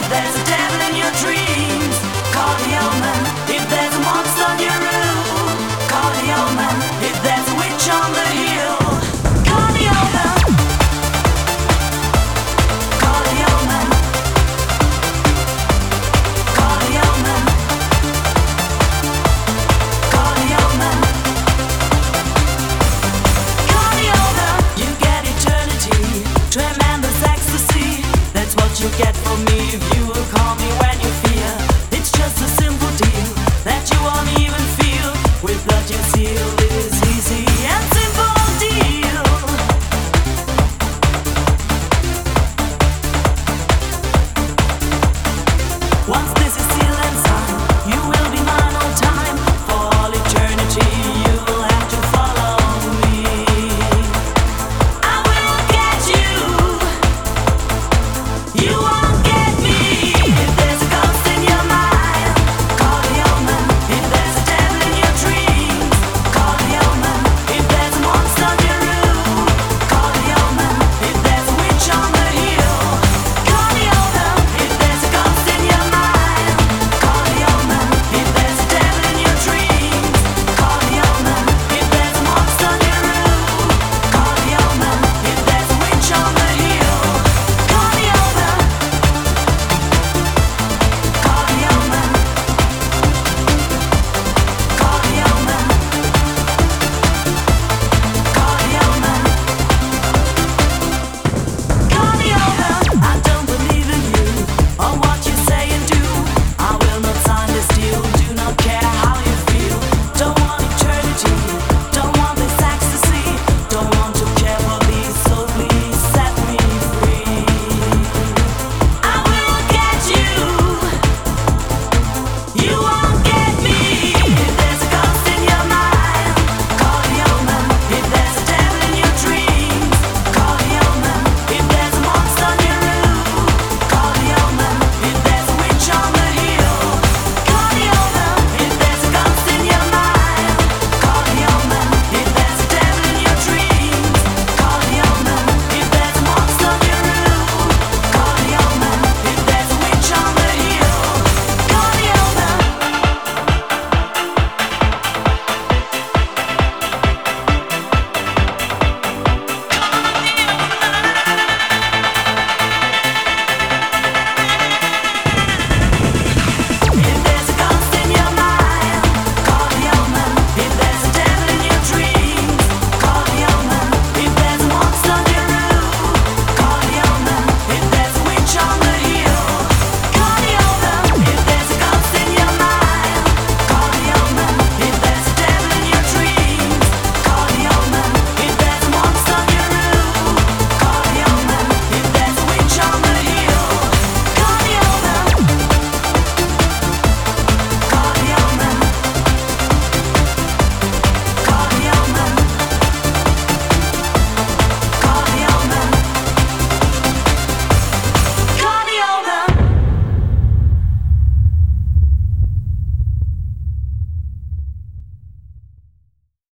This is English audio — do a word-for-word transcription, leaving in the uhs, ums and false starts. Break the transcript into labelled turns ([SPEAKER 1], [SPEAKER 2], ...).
[SPEAKER 1] there's a devil in your dreams, call the omen. If there's a monster on your roof, call the omen. If there's a witch on the hill, call the omen. Call the omen. Call the omen. Call the omen. Call the omen. You get eternity, tremendous ecstasy. That's what you get from me.